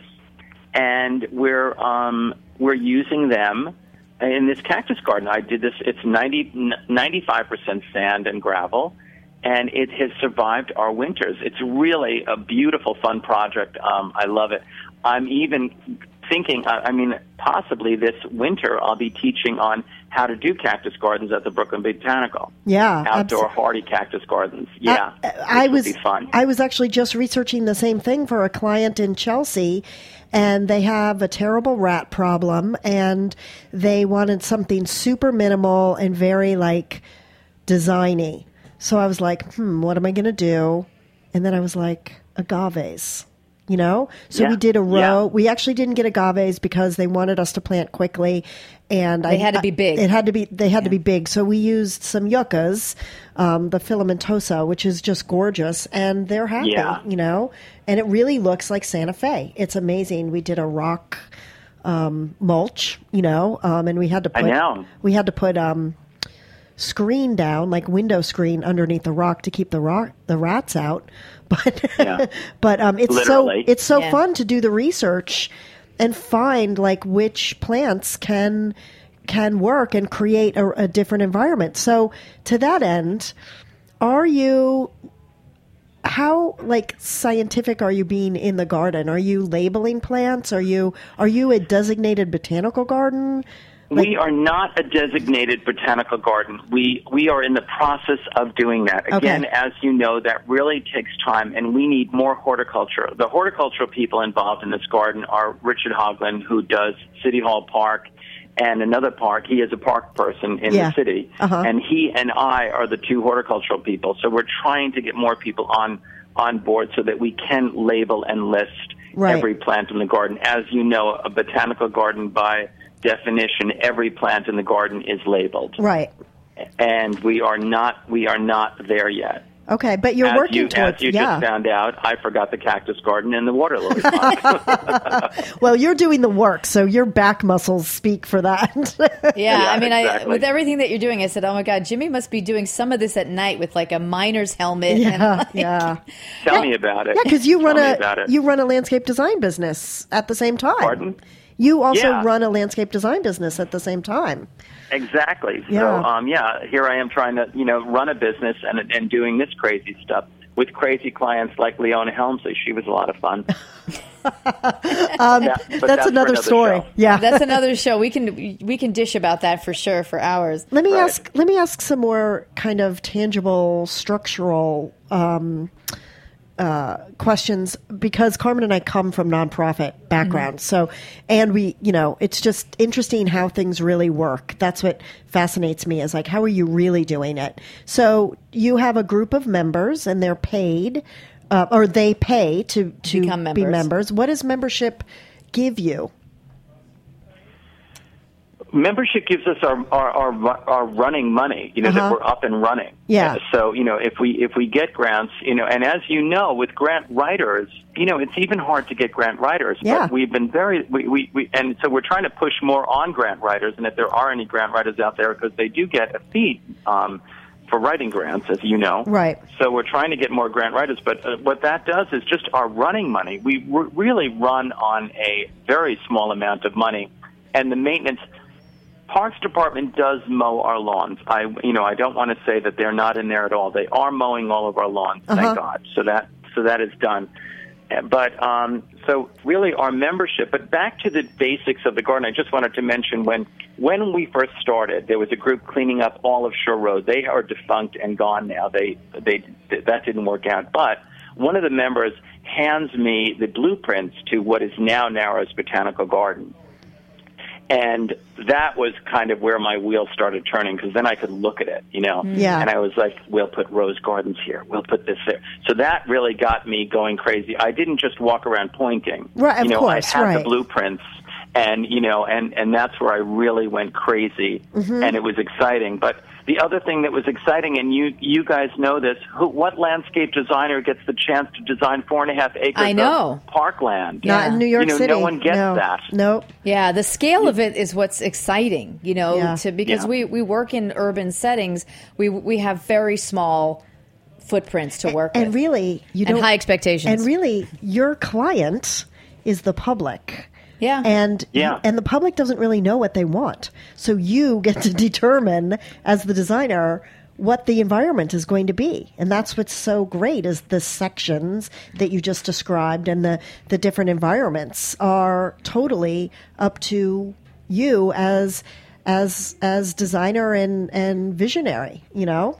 and we're um, we're using them in this cactus garden. I did this. It's ninety, ninety-five percent sand and gravel, and it has survived our winters. It's really a beautiful, fun project. Um, I love it. I'm even thinking, I I mean, possibly this winter I'll be teaching on how to do cactus gardens at the Brooklyn Botanical. Yeah, Outdoor abso- hardy cactus gardens. Yeah. I, I which was would be fun. I was actually just researching the same thing for a client in Chelsea, and they have a terrible rat problem, and they wanted something super minimal and very like designy. So I was like, hmm, what am I going to do? And then I was like, agaves. You know, so Yeah. we did a row. Yeah. We actually didn't get agaves because they wanted us to plant quickly, and They I, had to be big. It had to be. They had to be big. So we used some yuccas, um, the filamentosa, which is just gorgeous, and they're happy. Yeah. You know, and it really looks like Santa Fe. It's amazing. We did a rock um, mulch, you know, um, and we had to I put know. we had to put um, screen down, like window screen, underneath the rock to keep the rock the rats out. But Yeah. but um, it's Literally. so it's so Yeah. fun to do the research and find like which plants can can work and create a, a different environment. So to that end, are you how like scientific are you being in the garden? Are you labeling plants? Are you are you a designated botanical garden? We are not a designated botanical garden. We we are in the process of doing that. Again, Okay. as you know, that really takes time, and we need more horticulture. The horticultural people involved in this garden are Richard Hoagland, who does City Hall Park, and another park. He is a park person in Yeah. the city, Uh-huh. and he and I are the two horticultural people. So we're trying to get more people on on board so that we can label and list Right. every plant in the garden. As you know, a botanical garden by definition, every plant in the garden is labeled, Right. and we are not we are not there yet. Okay, but you're as working you, towards as you yeah. just found out, I forgot the cactus garden and the water lily pond. Well, you're doing the work, so your back muscles speak for that. Yeah, Yeah, I mean, I exactly. with everything that you're doing, I said, "Oh my God, Jimmy must be doing some of this at night with like a miner's helmet." and, yeah, like- yeah. Tell me about it. Yeah, because you Tell run me a about it. you run a landscape design business at the same time. Pardon? You also Yeah. run a landscape design business at the same time. Exactly. Yeah. So, um, yeah, here I am trying to, you know, run a business and and doing this crazy stuff with crazy clients like Leona Helmsley. She was a lot of fun. Um, Yeah, that's, but that's for another another story. show. Yeah. That's another show. We can we can dish about that for sure for hours. Let me Right. ask. Let me ask some more kind of tangible, structural um, uh, questions, because Carmen and I come from nonprofit backgrounds. So, and we, you know, it's just interesting how things really work. That's what fascinates me. Is like, how are you really doing it? So, you have a group of members, and they're paid, uh, or they pay to to Become be members. members. What does membership give you? Membership gives us our, our, our, our running money, you know, Uh-huh. that we're up and running. Yeah. So, you know, if we, if we get grants, you know, and as you know, with grant writers, you know, it's even hard to get grant writers. Yeah. But we've been very, we, we, we, and so we're trying to push more on grant writers, and if there are any grant writers out there, because they do get a fee, um, for writing grants, as you know. Right. So we're trying to get more grant writers, but uh, what that does is just our running money. We r- really run on a very small amount of money, and the maintenance. Parks Department does mow our lawns. I, you know, I don't want to say that they're not in there at all. They are mowing all of our lawns, thank Uh-huh. God. So that, so that is done. Uh, But um, so really, our membership. But back to the basics of the garden. I just wanted to mention when when we first started, there was a group cleaning up all of Shore Road. They are defunct and gone now. They they that didn't work out. But one of the members hands me the blueprints to what is now Narrows Botanical Garden. And that was kind of where my wheels started turning, because then I could look at it, you know. Yeah. And I was like, we'll put rose gardens here. We'll put this there. So that really got me going crazy. I didn't just walk around pointing. Right, of you know, course, I had right. the blueprints. And, you know, and, and that's where I really went crazy. Mm-hmm. And it was exciting. But the other thing that was exciting, and you you guys know this, who, what landscape designer gets the chance to design four and a half acres I know. of parkland? Not in New York You know, City. no one gets no. that. Nope. Yeah, the scale of it is what's exciting, you know, Yeah. to because Yeah. we, we work in urban settings. We we have very small footprints to work And with. really, you And don't high expectations. And really, your client is the public. Yeah. And Yeah. and the public doesn't really know what they want. So you get to determine as the designer what the environment is going to be. And that's what's so great is the sections that you just described and the, the different environments are totally up to you as as as designer and, and visionary, you know?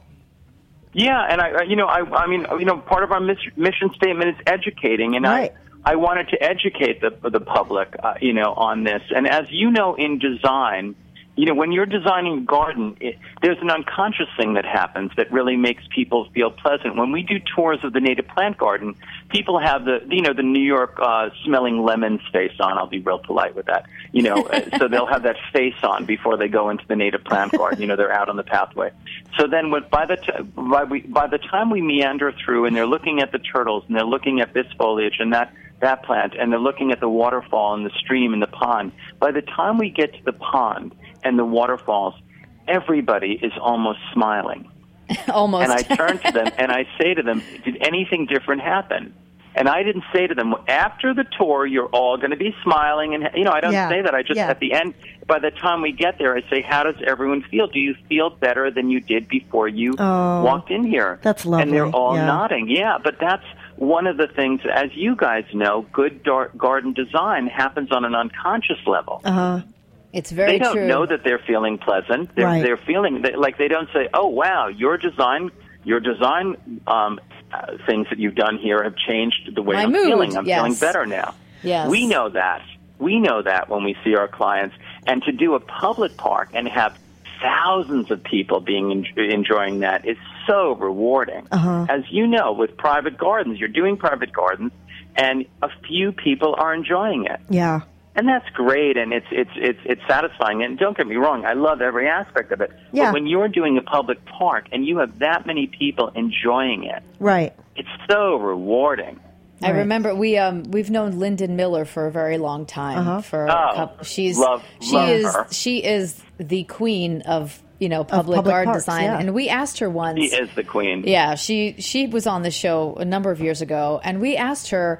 Yeah, and I, I- you know, I, I mean, you know, part of our mis- mission statement is educating, and Right. I, I wanted to educate the the public, uh, you know, on this. And as you know, in design, you know, when you're designing a garden, it, there's an unconscious thing that happens that really makes people feel pleasant. When we do tours of the native plant garden, people have the, you know, the New York uh, smelling lemons face on. I'll be real polite with that, you know. uh, so they'll have that face on before they go into the native plant garden. You know, they're out on the pathway. So then, what, by the t- by, we, by the time we meander through, and they're looking at the turtles, and they're looking at this foliage and that that plant, and they're looking at the waterfall and the stream and the pond. By the time we get to the pond and the waterfalls, everybody is almost smiling. Almost. And I turn to them and I say to them, did anything different happen? And I didn't say to them, after the tour, you're all going to be smiling. And, you know, I don't Yeah. say that. I just, Yeah. at the end, by the time we get there, I say, how does everyone feel? Do you feel better than you did before you Oh, walked in here? that's And they're lovely. all Yeah. nodding. Yeah, but that's one of the things, as you guys know, good dar- garden design happens on an unconscious level. Uh-huh. It's very They don't true. know that they're feeling pleasant. They're, Right. they're feeling they, like they don't say, "Oh, wow, your design, your design um, uh, things that you've done here have changed the way My I'm mood, feeling. I'm yes. feeling better now." Yes. We know that. We know that when we see our clients, and to do a public park and have thousands of people being en- enjoying that is so rewarding. Uh-huh. As you know, with private gardens, you're doing private gardens, and a few people are enjoying it. Yeah. And that's great, and it's it's it's it's satisfying. And don't get me wrong, I love every aspect of it. Yeah. But when you're doing a public park and you have that many people enjoying it, Right. it's so rewarding. I Right. remember we um we've known Lyndon Miller for a very long time. Uh-huh. For Oh, a couple, she's love- she love is her. she is the queen of you know public, public garden parks, design. yeah. And we asked her once. She is the queen. Yeah, she she was on the show a number of years ago, and we asked her,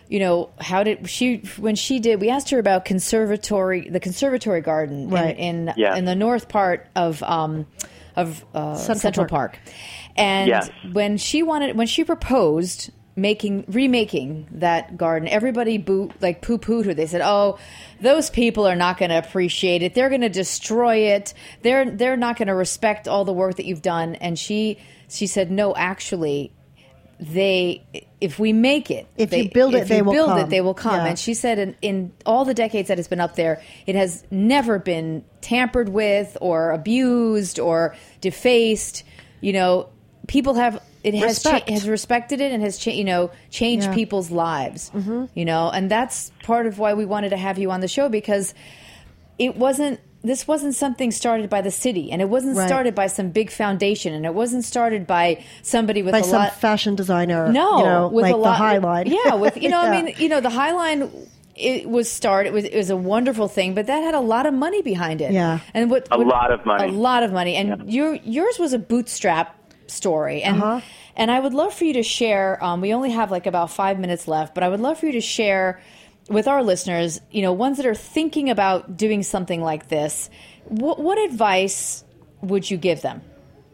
you know, how did she, when she did, we asked her about conservatory, the conservatory garden Right. in, in, Yeah. in the north part of, um, of uh, Central Central, Park. Park. And Yes. when she wanted, when she proposed making, remaking that garden, everybody boo, like poo-pooed her. They said, oh, those people are not going to appreciate it. They're going to destroy it. They're, they're not going to respect all the work that you've done. And she, she said, no, actually, they, if we make it, If they, you build it, if they you will build come. it, they will come. Yeah. And she said, in, in all the decades that it's been up there, it has never been tampered with or abused or defaced. You know, people have it has cha- Respect. has respected it and has cha- you know changed Yeah. people's lives. Mm-hmm. You know, and that's part of why we wanted to have you on the show, because it wasn't. This wasn't something started by the city, and it wasn't Right. started by some big foundation, and it wasn't started by somebody with By a some lot. fashion designer, No, you know, with like a the lot, High Line. Yeah, with you know, Yeah. I mean, you know, the High Line. It was started. It was, it was a wonderful thing, but that had a lot of money behind it. Yeah. and what A what- lot of money. a lot of money, and your yours was a bootstrap story, and Uh-huh. and I would love for you to share. Um, we only have like about five minutes left, but I would love for you to share with our listeners, you know, ones that are thinking about doing something like this. What, what advice would you give them?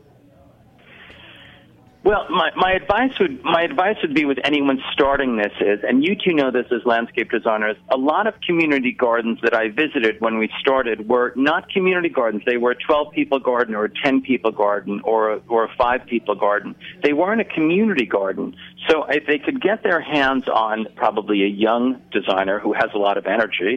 Well, my, my advice would my advice would be with anyone starting this is, and you two know this as landscape designers, a lot of community gardens that I visited when we started were not community gardens. They were a twelve-people garden or a ten-people garden or a, or a five-people garden. They weren't a community garden. So if they could get their hands on probably a young designer who has a lot of energy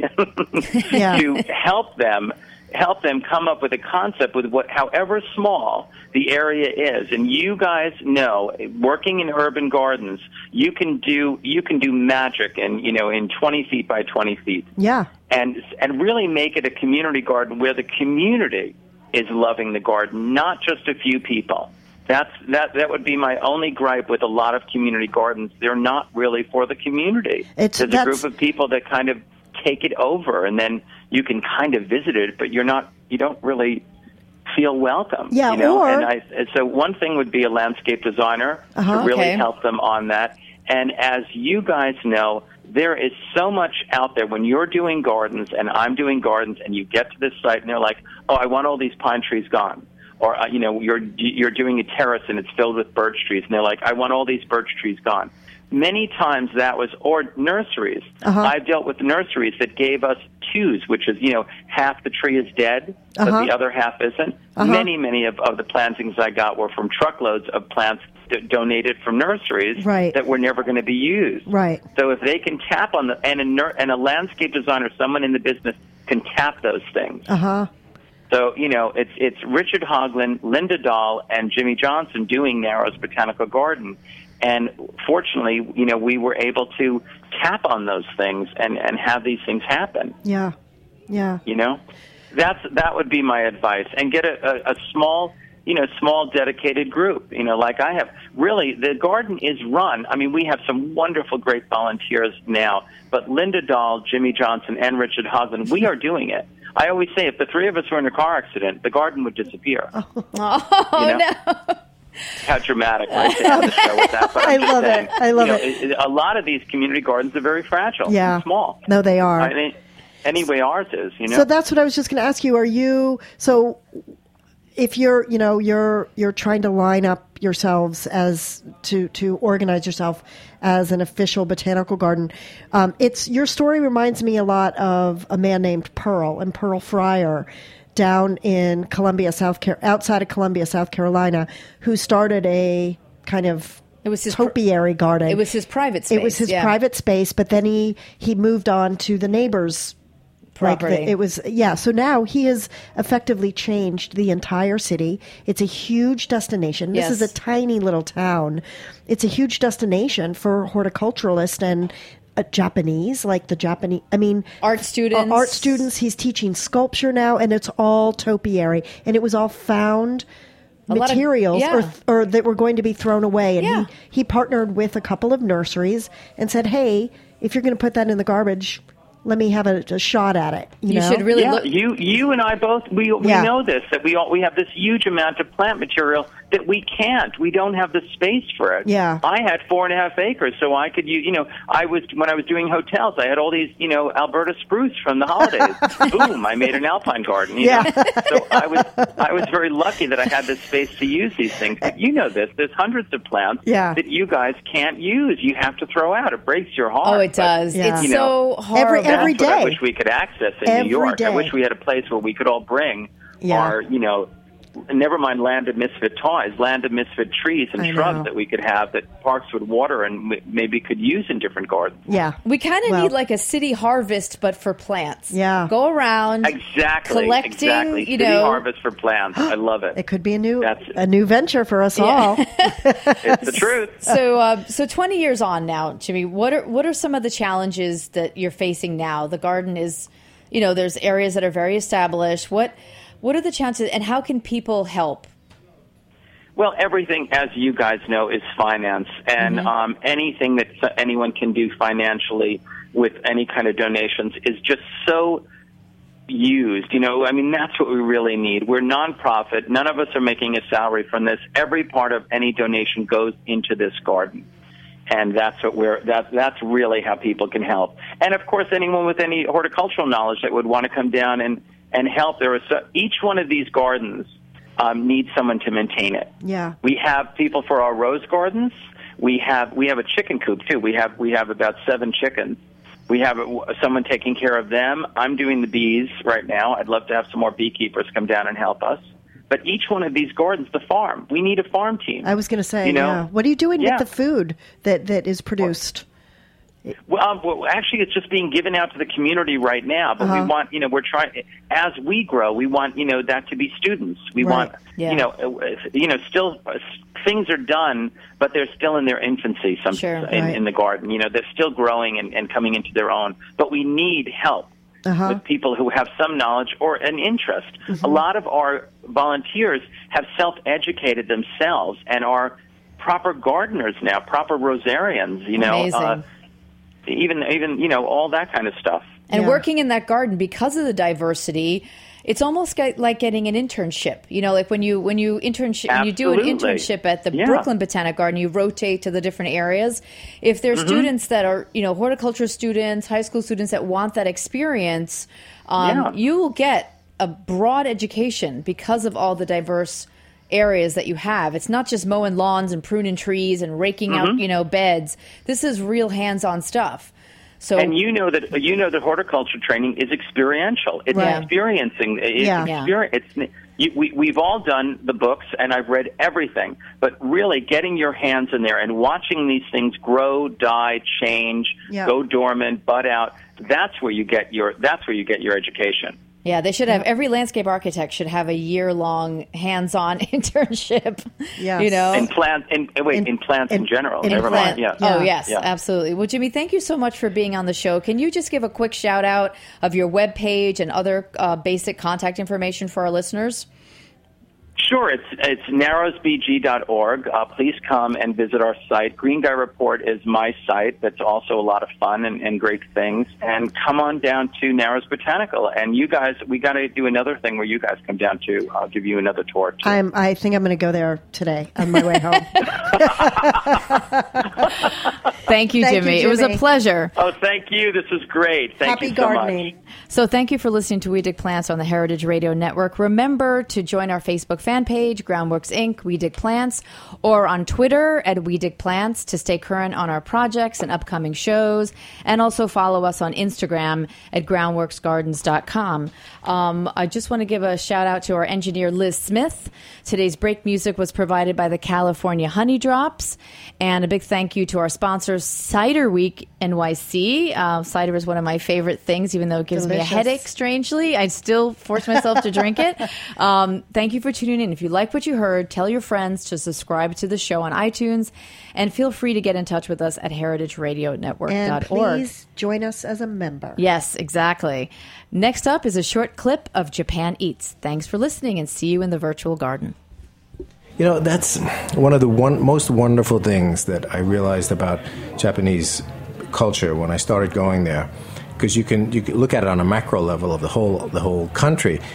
Yeah. to help them help them come up with a concept with what, however small the area is. And you guys know, working in urban gardens, you can do you can do magic in you know in twenty feet by twenty feet, Yeah. and and really make it a community garden where the community is loving the garden, not just a few people. That's that that would be my only gripe with a lot of community gardens. They're not really for the community. It's- There's a that's- group of people that kind of take it over, and then you can kind of visit it, but you're not you don't really feel welcome. Yeah, you know? or- and I, and so one thing would be a landscape designer Uh-huh. to really Okay. help them on that. And as you guys know, there is so much out there when you're doing gardens and I'm doing gardens, and you get to this site and they're like, "Oh, I want all these pine trees gone." Or uh, you know, you're you're doing a terrace and it's filled with birch trees, and they're like, "I want all these birch trees gone." Many times that was, or nurseries. Uh-huh. I've dealt with nurseries that gave us twos, which is, you know, half the tree is dead, Uh-huh. but the other half isn't. Uh-huh. Many, many of, of the plantings I got were from truckloads of plants d- donated from nurseries Right. that were never going to be used. Right. So if they can tap on the, and a, nur- and a landscape designer, someone in the business, can tap those things. Uh huh. So, you know, it's it's Richard Hoagland, Linda Dahl, and Jimmy Johnson doing Narrows Botanical Garden. And fortunately, you know, we were able to tap on those things and, and have these things happen, Yeah. Yeah. you know? That's that would be my advice. And get a, a, a small, you know, small dedicated group, you know, like I have. Really, the garden is run. I mean, we have some wonderful, great volunteers now. But Linda Dahl, Jimmy Johnson, and Richard Hoagland, we are doing it. I always say if the three of us were in a car accident, the garden would disappear. Oh You know? no! How dramatic right there on the show with that. But I I'm just love it. saying, I love you know, it. it- A lot of these community gardens are very fragile. Yeah. And small. No, they are. I mean, anyway, ours is. You know. So that's what I was just going to ask you. Are you so? If you're, you know, you're you're trying to line up yourselves as to to organize yourself as an official botanical garden, um, it's your story reminds me a lot of a man named Pearl and Pearl Fryer down in Columbia, South Car- outside of Columbia, South Carolina, who started a kind of It was his pr- topiary garden. It was his private space. It was his yeah. private space, but then he he moved on to the neighbor's like the- Property. it was yeah. So now he has effectively changed the entire city. It's a huge destination. This Yes. is a tiny little town. It's a huge destination for horticulturalists and uh, Japanese, like the Japanese. I mean, Art students. uh, art students. He's teaching sculpture now, and it's all topiary, and it was all found A lot of- materials yeah. or or that were going to be thrown away. And Yeah. he, he partnered with a couple of nurseries and said, "Hey, if you're going to put that in the garbage, let me have a, a shot at it." You, You know? should really yeah, look. you you and I both we we Yeah. know this that we all, we have this huge amount of plant material that we can't. We don't have the space for it. Yeah. I had four and a half acres, so I could use, you know, I was, when I was doing hotels, I had all these, you know, Alberta spruce from the holidays. Boom, I made an alpine garden. You Yeah. know? So I was, I was very lucky that I had the space to use these things. But you know this, there's hundreds of plants Yeah. that you guys can't use. You have to throw out. It breaks your heart. Oh, it does. Yeah. It's You know, so horrible. Every- That's every what day. I wish we could access in Every New York. day. I wish we had a place where we could all bring Yeah. our, you know, never mind land of misfit toys, land of misfit trees and I shrubs know. that we could have that parks would water and m- maybe could use in different gardens. Yeah. We kind of Well- need like a city harvest, but for plants. Yeah. Go around. Exactly. Collecting, exactly. you City know- harvest for plants. I love it. It could be a new That's- a new venture for us all. It's the truth. So, uh, so twenty years on now, Jimmy, what are what are some of the challenges that you're facing now? The garden is, you know, there's areas that are very established. What what are the challenges, and how can people help? Well, everything, as you guys know, is finance, and Mm-hmm. um, anything that s- anyone can do financially with any kind of donations is just so used. You know, I mean, that's what we really need. We're nonprofit. None of us are making a salary from this. Every part of any donation goes into this garden. And that's what we're, that, that's really how people can help. And of course, anyone with any horticultural knowledge that would want to come down and, and help, there is so, each one of these gardens um, needs someone to maintain it. Yeah. We have people for our rose gardens. We have, we have a chicken coop too. We have, we have about seven chickens. We have a, someone taking care of them. I'm doing the bees right now. I'd love to have some more beekeepers come down and help us. But each one of these gardens, the farm, we need a farm team. I was going to say, You know? yeah. What are you doing Yeah. with the food that, that is produced? Well, um, well, actually, it's just being given out to the community right now. But Uh-huh. we want, you know, we're trying, as we grow, we want, you know, that to be students. We Right. want, Yeah. you know, uh, you know, still uh, things are done, but they're still in their infancy. Some Sure. in, Right. in the garden, you know, they're still growing and, and coming into their own. But we need help. Uh-huh. With people who have some knowledge or an interest. Mm-hmm. A lot of our volunteers have self-educated themselves and are proper gardeners now, proper rosarians, you know, Amazing. uh, even, even, you know, all that kind of stuff. And Yeah. working in that garden, because of the diversity, it's almost get, like getting an internship. You know, like when you when you internship when you do an Absolutely. internship at the Yeah. Brooklyn Botanic Garden, you rotate to the different areas. If there's Mm-hmm. students that are, you know, horticulture students, high school students that want that experience, um, Yeah. you will get a broad education because of all the diverse areas that you have. It's not just mowing lawns and pruning trees and raking Mm-hmm. out, you know, beds. This is real hands-on stuff. So And you know that you know that horticulture training is experiential. It's Right. experiencing. It's Yeah. Yeah. experience. It's you, we we've all done the books, and I've read everything. But really, getting your hands in there and watching these things grow, die, change, Yeah. go dormant, bud out. That's where you get your. That's where you get your education. yeah, they should have every landscape architect should have a year long hands on internship. Yes. You know, In plants, in wait, In- in, plants in, in- general. in Never plant- mind. Yeah. Oh Yeah. yes, Yeah. absolutely. Well, Jimmy, thank you so much for being on the show. Can you just give a quick shout out of your webpage and other uh, basic contact information for our listeners? Sure, it's it's narrows b g dot org. Uh, please come and visit our site. Green Guy Report is my site. That's also a lot of fun and, and great things. And come on down to Narrows Botanical. And you guys, we got to do another thing where you guys come down too. I'll give you another tour too. I'm, I think I'm going to go there today on my way home. Thank you, Thank you, Jimmy. It was a Jimmy. pleasure. oh, thank you. This was great. Thank Happy you so gardening. much. So thank you for listening to We Dig Plants on the Heritage Radio Network. Remember to join our Facebook fan page, Groundworks Incorporated, We Dig Plants, or on Twitter at We Dig Plants to stay current on our projects and upcoming shows. And also follow us on Instagram at groundworks gardens dot com. Um, I just want to give a shout out to our engineer, Liz Smith. Today's break music was provided by the California Honey Drops. And a big thank you to our sponsors, Cider Week N Y C. Uh, cider is one of my favorite things, even though it gives Delicious. me a headache, strangely. I still force myself to drink it. Um, thank you for tuning in. If you like what you heard, tell your friends to subscribe to the show on iTunes. And feel free to get in touch with us at heritage radio network And dot org. please join us as a member. Yes, exactly. Next up is a short clip of Japan Eats. Thanks for listening, and see you in the virtual garden. You know, that's one of the one, most wonderful things that I realized about Japanese culture when I started going there, because you can you can look at it on a macro level of the whole the whole country.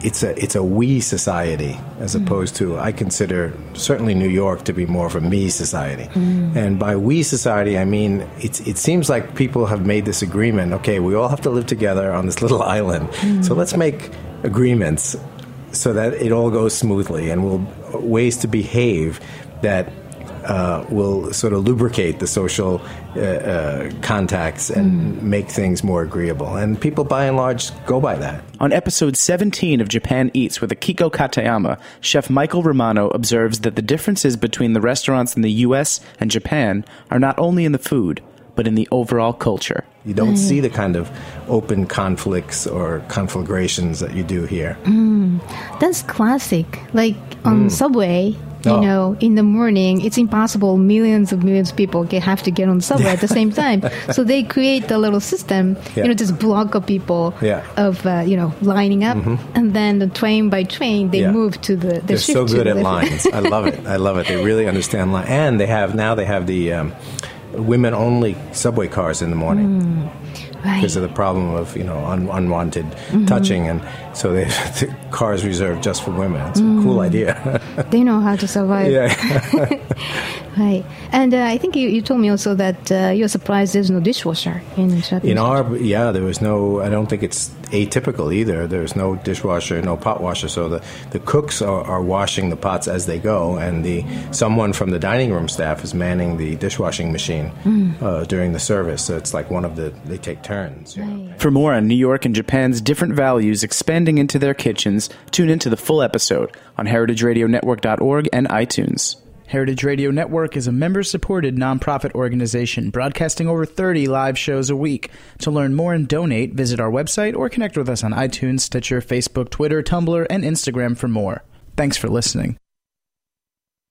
it's a it's a we society as mm. opposed to, I consider certainly New York to be more of a me society. Mm. And by we society, I mean it's it seems like people have made this agreement. Okay, we all have to live together on this little island, mm. so let's make agreements so that it all goes smoothly, and we'll ways to behave that uh, will sort of lubricate the social uh, uh, contacts and mm. make things more agreeable. And people, by and large, go by that. On episode seventeen of Japan Eats with Akiko Katayama, Chef Michael Romano observes that the differences between the restaurants in the U S and Japan are not only in the food, but in the overall culture. You don't mm. see the kind of open conflicts or conflagrations that you do here. Mm. That's classic. Like on mm. Subway, you oh. know, in the morning, it's impossible. Millions of millions of people get, have to get on Subway at the same time. So they create a little system, yeah. you know, this block of people yeah. of, uh, you know, lining up. Mm-hmm. And then the train by train, they yeah. move to the, the They're shift so good at the lines. I love it. I love it. They really understand line. And they have, now they have the um, women-only subway cars in the morning. Mm. Right. Because of the problem of, you know, un- unwanted mm-hmm. touching, and so they the cars reserved just for women. It's mm. a cool idea. They know how to survive. Yeah. Right. And uh, I think you, you told me also that uh, you're surprised there's no dishwasher in Japanese. In our, yeah, there was no, I don't think it's atypical either. There's no dishwasher, no pot washer, so the, the cooks are, are washing the pots as they go, and the someone from the dining room staff is manning the dishwashing machine mm. uh, during the service. So it's like one of the, they take turns. You know. For more on New York and Japan's different values expanding into their kitchens, tune into the full episode on heritage radio network dot org and iTunes. Heritage Radio Network is a member-supported nonprofit organization broadcasting over thirty live shows a week. To learn more and donate, visit our website or connect with us on iTunes, Stitcher, Facebook, Twitter, Tumblr, and Instagram for more. Thanks for listening.